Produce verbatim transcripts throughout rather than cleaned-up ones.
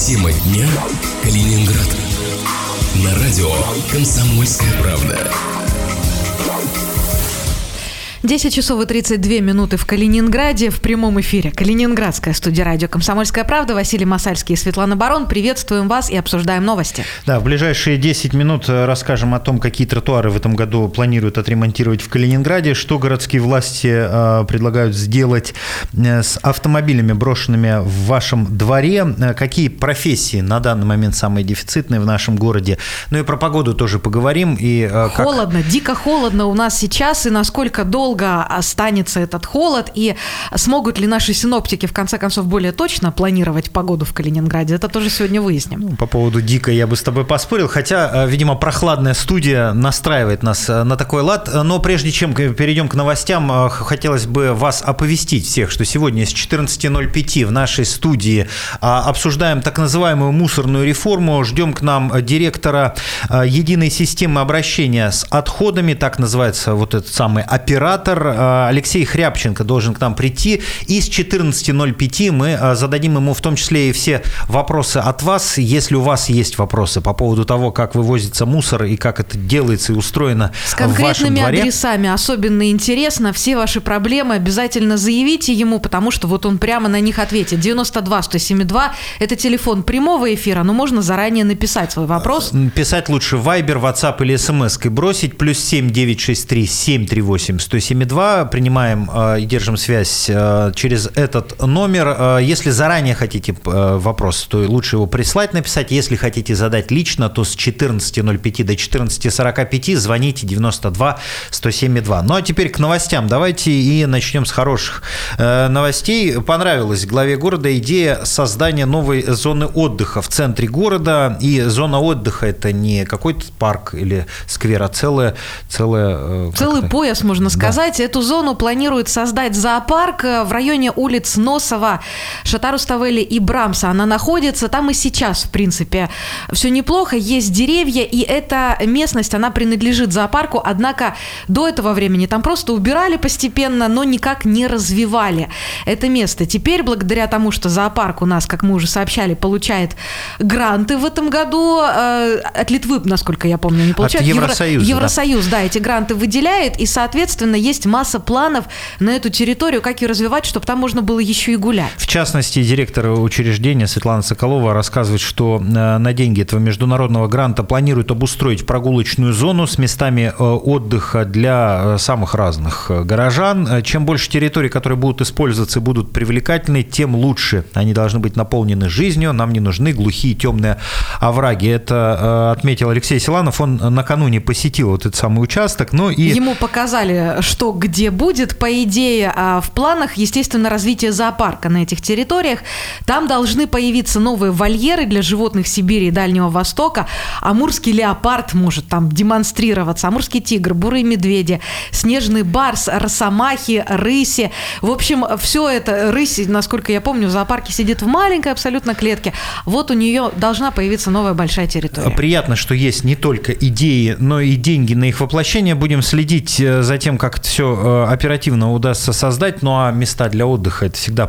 Тема дня Калининград. На радио «Комсомольская правда». десять часов и тридцать две минуты в Калининграде в прямом эфире. Калининградская студия радио «Комсомольская правда». Василий Масальский и Светлана Барон. Приветствуем вас и обсуждаем новости. Да, в ближайшие десять минут расскажем о том, какие тротуары в этом году планируют отремонтировать в Калининграде, что городские власти э, предлагают сделать с автомобилями, брошенными в вашем дворе, какие профессии на данный момент самые дефицитные в нашем городе. Ну и про погоду тоже поговорим. И, э, как... Холодно, дико холодно у нас сейчас, и насколько долго долго останется этот холод, и смогут ли наши синоптики в конце концов более точно планировать погоду в Калининграде, это тоже сегодня выясним. Ну, по поводу дико я бы с тобой поспорил, хотя, видимо, прохладная студия настраивает нас на такой лад, но прежде чем перейдем к новостям, хотелось бы вас оповестить всех, что сегодня с четырнадцати ноль пять в нашей студии обсуждаем так называемую мусорную реформу, ждем к нам директора единой системы обращения с отходами, так называется вот этот самый оператор, Алексей Хрябченко должен к нам прийти, и с четырнадцати ноль пять мы зададим ему в том числе и все вопросы от вас, если у вас есть вопросы по поводу того, как вывозится мусор и как это делается и устроено в вашем дворе. С конкретными адресами особенно интересно, все ваши проблемы обязательно заявите ему, потому что вот он прямо на них ответит. девяносто два сто семьдесят два – это телефон прямого эфира, но можно заранее написать свой вопрос. Писать лучше в Viber, WhatsApp или смс-кой бросить, плюс семь девятьсот шестьдесят три семь тридцать восемь сто семьдесят два. Принимаем э, и держим связь э, через этот номер. Э, если заранее хотите э, вопрос, то лучше его прислать, написать. Если хотите задать лично, то с четырнадцати ноль пять до четырнадцати сорока пяти звоните девяносто два сто семьдесят два. Ну а теперь к новостям. Давайте и начнем с хороших э, новостей. Понравилась главе города идея создания новой зоны отдыха в центре города. И зона отдыха – это не какой-то парк или сквер, а целая... целая Целый пояс, можно сказать. Да. Эту зону планируют создать зоопарк в районе улиц Носова, Шатаруставели и Брамса. Она находится там и сейчас, в принципе. Все неплохо, есть деревья, и эта местность, она принадлежит зоопарку, однако до этого времени там просто убирали постепенно, но никак не развивали это место. Теперь, благодаря тому, что зоопарк у нас, как мы уже сообщали, получает гранты в этом году, э, от Литвы, насколько я помню, не получает. От Евросоюза. Евро, Евросоюз, да. да, эти гранты выделяет, и, соответственно, есть масса планов на эту территорию, как ее развивать, чтобы там можно было еще и гулять. В частности, директор учреждения Светлана Соколова рассказывает, что на деньги этого международного гранта планируют обустроить прогулочную зону с местами отдыха для самых разных горожан. Чем больше территорий, которые будут использоваться и будут привлекательны, тем лучше. Они должны быть наполнены жизнью, нам не нужны глухие темные овраги. Это отметил Алексей Силанов, он накануне посетил вот этот самый участок. Ну и... Ему показали, что где будет. По идее, в планах, естественно, развитие зоопарка на этих территориях. Там должны появиться новые вольеры для животных Сибири и Дальнего Востока. Амурский леопард может там демонстрироваться, амурский тигр, бурые медведи, снежный барс, росомахи, рыси. В общем, все это, рысь, насколько я помню, в зоопарке сидит в маленькой абсолютно клетке. Вот у нее должна появиться новая большая территория. Приятно, что есть не только идеи, но и деньги на их воплощение. Будем следить за тем, как это все оперативно удастся создать. Ну а места для отдыха – это всегда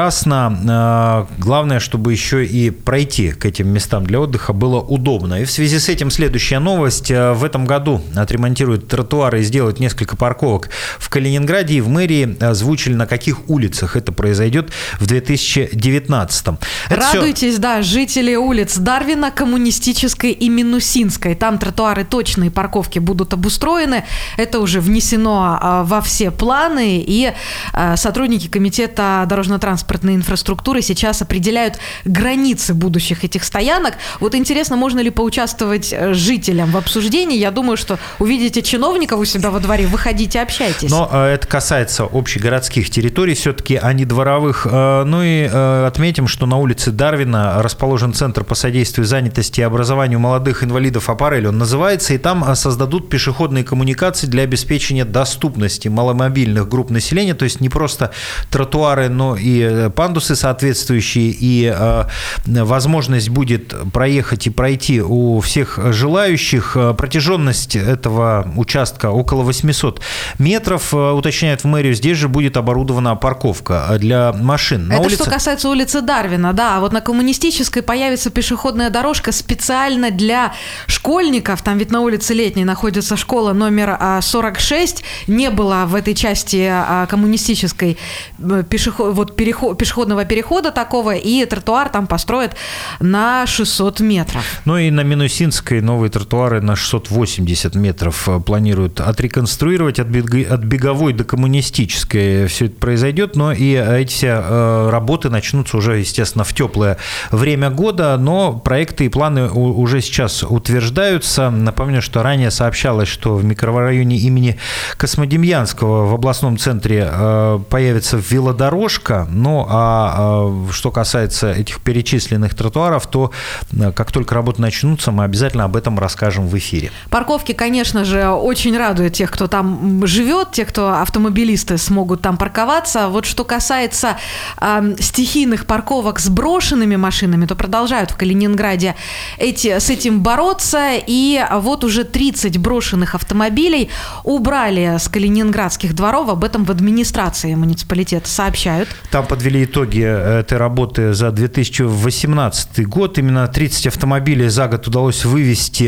прекрасно. Главное, чтобы еще и пройти к этим местам для отдыха было удобно. И в связи с этим следующая новость. В этом году отремонтируют тротуары и сделают несколько парковок в Калининграде, и в мэрии озвучили, на каких улицах это произойдет в две тысячи девятнадцатом. Это Радуйтесь, все... да, жители улиц Дарвина, Коммунистической и Минусинской. Там тротуары точные, парковки будут обустроены. Это уже внесено во все планы, и сотрудники комитета дорожно-транспортной инфраструктуры сейчас определяют границы будущих этих стоянок. Вот интересно, можно ли поучаствовать жителям в обсуждении? Я думаю, что увидите чиновников у себя во дворе, выходите, общайтесь. Но это касается общегородских территорий, все-таки, а не дворовых. Ну и отметим, что на улице Дарвина расположен Центр по содействию занятости и образованию молодых инвалидов «Аппарель», он называется, и там создадут пешеходные коммуникации для обеспечения доступности доступности маломобильных групп населения, то есть не просто тротуары, но и пандусы соответствующие, и э, возможность будет проехать и пройти у всех желающих. Протяженность этого участка около восемьсот метров, уточняют в мэрию. Здесь же будет оборудована парковка для машин. На Это улице... что касается улицы Дарвина, да. А вот на Коммунистической появится пешеходная дорожка специально для школьников. Там ведь на улице Летней находится школа номер сорок шесть. Не было в этой части Коммунистической пешеход... вот переход... пешеходного перехода такого, и тротуар там построят на шестьсот метров. Ну и на Минусинской новые тротуары на шестьсот восемьдесят метров планируют отреконструировать от Беговой до Коммунистической. Все это произойдет, но и эти все работы начнутся уже, естественно, в теплое время года, но проекты и планы уже сейчас утверждаются. Напомню, что ранее сообщалось, что в микрорайоне имени Космодемьянского в областном центре появится велодорожка. Ну а что касается этих перечисленных тротуаров, то как только работы начнутся, мы обязательно об этом расскажем в эфире. Парковки, конечно же, очень радуют тех, кто там живет, тех, кто автомобилисты смогут там парковаться. Вот что касается э, стихийных парковок с брошенными машинами, то продолжают в Калининграде эти, с этим бороться. И вот уже тридцать брошенных автомобилей убрали с калининградских дворов. Об этом в администрации муниципалитета сообщают. Там подвели итоги этой работы за две тысячи восемнадцатый год. Именно тридцать автомобилей за год удалось вывести.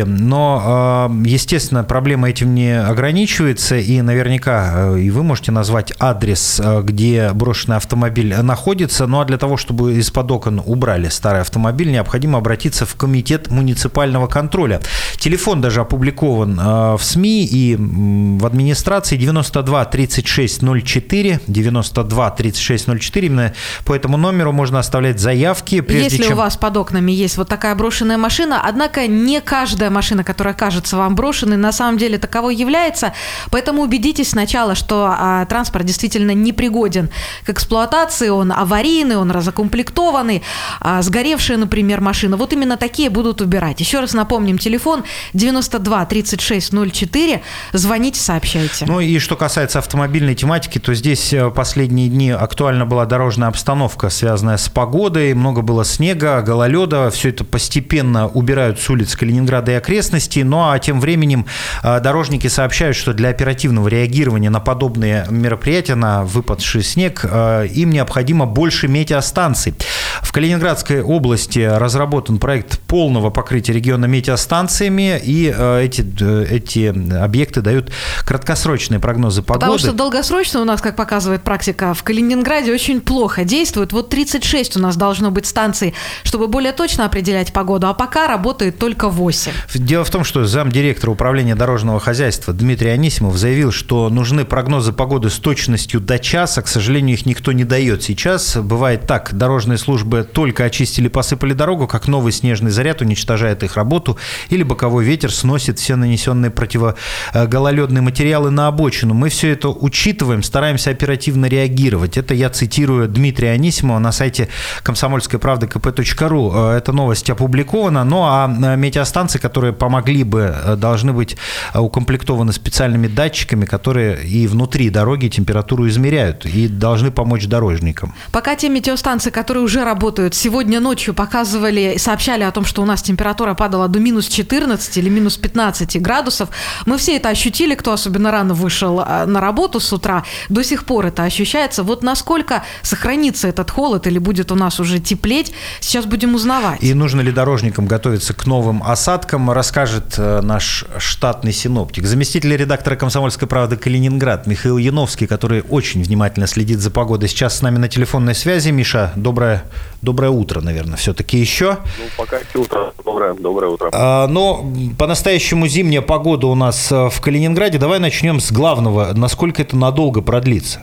Но, естественно, проблема этим не ограничивается. И наверняка и вы можете назвать адрес, где брошенный автомобиль находится. Ну а для того, чтобы из-под окон убрали старый автомобиль, необходимо обратиться в комитет муниципального контроля. Телефон даже опубликован в СМИ и в администрации: девяносто два тридцать шесть ноль четыре, девяносто два тридцать шесть ноль четыре. Именно по этому номеру можно оставлять заявки. Если чем... у вас под окнами есть вот такая брошенная машина, однако не каждая машина, которая кажется вам брошенной, на самом деле таковой является, поэтому убедитесь сначала, что а, транспорт действительно непригоден к эксплуатации, он аварийный, он разукомплектованный, а, сгоревшая, например, машина. Вот именно такие будут убирать. Еще раз напомним, телефон девяносто два тридцать шесть ноль четыре. Звоните, сообщайте. Ну и что касается автомобильной тематики, то здесь последние дни актуальна была дорожная обстановка, связанная с погодой. Много было снега, гололеда. Все это постепенно убирают с улиц Калининграда и окрестностей. Ну а тем временем дорожники сообщают, что для оперативного реагирования на подобные мероприятия, на выпадший снег, им необходимо больше метеостанций. В Калининградской области разработан проект полного покрытия региона метеостанциями, и эти, эти объекты дают краткосрочные прогнозы погоды. Потому что долгосрочно у нас, как показывает практика, в Калининграде очень плохо действует. Вот тридцать шесть у нас должно быть станций, чтобы более точно определять погоду, а пока работает только восемь. Дело в том, что замдиректора управления дорожного хозяйства Дмитрий Анисимов заявил, что нужны прогнозы погоды с точностью до часа. К сожалению, их никто не дает сейчас. Бывает так: дорожные службы только очистили, посыпали дорогу, как новый снежный заряд уничтожает их работу, или боковой ветер сносит все нанесенные противогололедные материалы на обочину. Мы все это учитываем, стараемся оперативно реагировать. Это я цитирую Дмитрия Анисимова на сайте комсомольской правды ка пэ точка ру. Эта новость опубликована. Ну а метеостанции, которые помогли бы, должны быть укомплектованы специальными датчиками, которые и внутри дороги температуру измеряют, и должны помочь дорожникам. Пока те метеостанции, которые уже работают, сегодня ночью показывали, сообщали о том, что у нас температура падала до минус четырнадцати или минус пятнадцати градусов, мы все это ощутили, кто особенно рано вышел на работу с утра, до сих пор это ощущается. Вот насколько сохранится этот холод или будет у нас уже теплеть, сейчас будем узнавать. И нужно ли дорожникам готовиться к новым осадкам, расскажет наш штатный синоптик. Заместитель редактора «Комсомольской правды» Калининград Михаил Яновский, который очень внимательно следит за погодой, сейчас с нами на телефонной связи. Миша, доброе, доброе утро, наверное, все-таки еще. Ну, пока еще утро. Доброе, доброе утро. А, но по-настоящему зимняя погода у нас в Калининграде. Давай начнем с главного. Насколько это надолго продлится?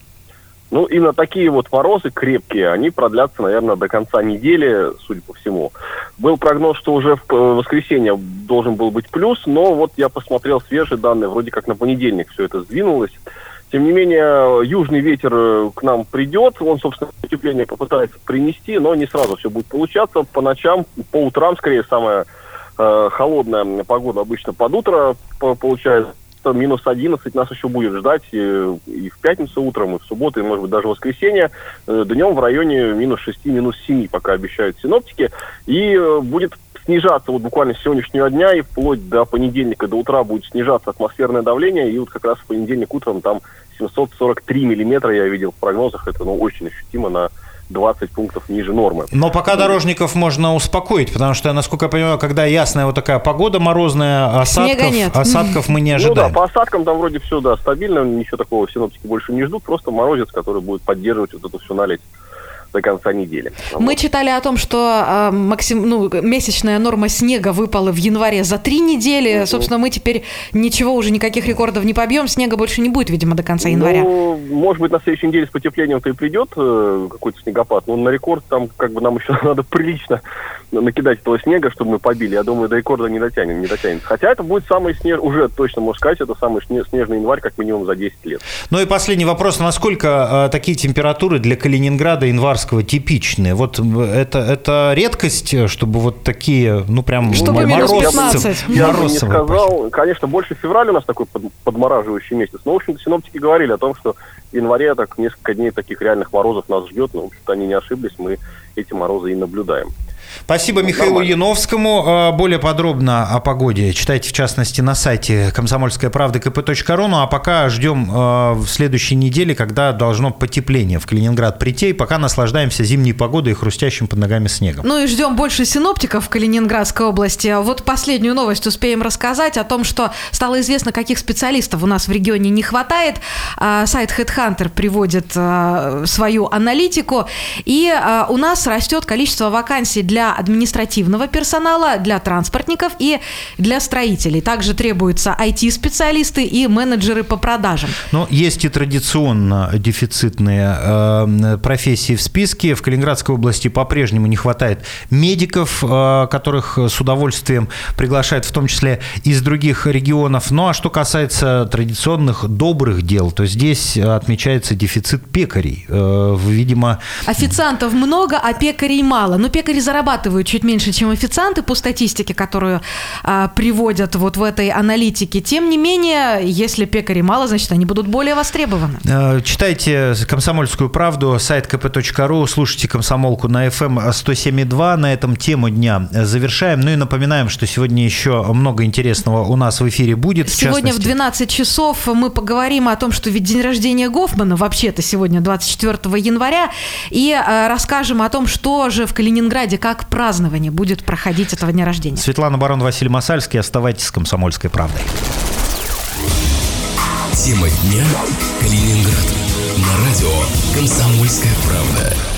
Ну, именно такие вот морозы крепкие, они продлятся, наверное, до конца недели, судя по всему. Был прогноз, что уже в воскресенье должен был быть плюс, но вот я посмотрел свежие данные, вроде как на понедельник все это сдвинулось. Тем не менее, южный ветер к нам придет, он, собственно, потепление попытается принести, но не сразу все будет получаться. По ночам, по утрам, скорее, самая э, холодная погода обычно под утро получается. что минус одиннадцать нас еще будет ждать и, и в пятницу утром, и в субботу, и, может быть, даже в воскресенье. Днем в районе минус шести, минус семи, пока обещают синоптики. И будет снижаться вот буквально с сегодняшнего дня и вплоть до понедельника, до утра будет снижаться атмосферное давление. И вот как раз в понедельник утром там семьсот сорок три миллиметра я видел в прогнозах. Это, ну, очень ощутимо на двадцать пунктов ниже нормы. Но пока дорожников можно успокоить, потому что, насколько я понимаю, когда ясная вот такая погода морозная, осадков, осадков мы не ожидаем. Ну да, по осадкам там вроде все, да, стабильно, ничего такого синоптики больше не ждут, просто морозец, который будет поддерживать вот эту всю наледь до конца недели. Мы вот. читали о том, что э, максим, ну, месячная норма снега выпала в январе за три недели. Mm-hmm. Собственно, мы теперь ничего уже, никаких рекордов не побьем. Снега больше не будет, видимо, до конца января. Ну, может быть, на следующей неделе с потеплением-то и придет э, какой-то снегопад. Но на рекорд там как бы нам еще надо прилично накидать этого снега, чтобы мы побили. Я думаю, до рекорда не дотянем, не дотянем. Хотя это будет самый снег, уже точно можно сказать, это самый снежный январь как минимум за десять лет. Ну и последний вопрос. Насколько э, такие температуры для Калининграда январского типичные? Вот это, это редкость, чтобы вот такие, ну прям чтобы морозцы. Я бы не сказал. Конечно, больше февраля у нас такой под, подмораживающий месяц. Но, в общем-то, синоптики говорили о том, что в январе так несколько дней таких реальных морозов нас ждет. Но, в общем-то, они не ошиблись. Мы эти морозы и наблюдаем. Спасибо Михаилу Нормально. Яновскому. Более подробно о погоде читайте, в частности, на сайте комсомольская правда ка пэ точка ру. Ну а пока ждем в следующей неделе, когда должно потепление в Калининград прийти. И пока наслаждаемся зимней погодой и хрустящим под ногами снегом. Ну и ждем больше синоптиков в Калининградской области. Вот последнюю новость успеем рассказать о том, что стало известно, каких специалистов у нас в регионе не хватает. Сайт HeadHunter приводит свою аналитику. И у нас растет количество вакансий для административного персонала, для транспортников и для строителей. Также требуются ай ти-специалисты и менеджеры по продажам. Но есть и традиционно дефицитные э, профессии в списке. В Калининградской области по-прежнему не хватает медиков, э, которых с удовольствием приглашают, в том числе из других регионов. Ну а что касается традиционных добрых дел, то здесь отмечается дефицит пекарей. Э, видимо... Официантов много, а пекарей мало. Но пекари зарабатывают чуть меньше, чем официанты по статистике, которую а, приводят вот в этой аналитике. Тем не менее, если пекарей мало, значит, они будут более востребованы. Читайте «Комсомольскую правду», сайт ка пэ точка ру, слушайте «Комсомолку» на эф эм сто семь и два. На этом тему дня завершаем. Ну и напоминаем, что сегодня еще много интересного у нас в эфире будет. В сегодня частности... в двенадцать часов мы поговорим о том, что ведь день рождения Гофмана вообще-то сегодня двадцать четвёртого января, и а, расскажем о том, что же в Калининграде, как празднование будет проходить этого дня рождения. Светлана Барон, Василий Масальский. Оставайтесь с «Комсомольской правдой». Тема дня: Калининград. На радио «Комсомольская правда».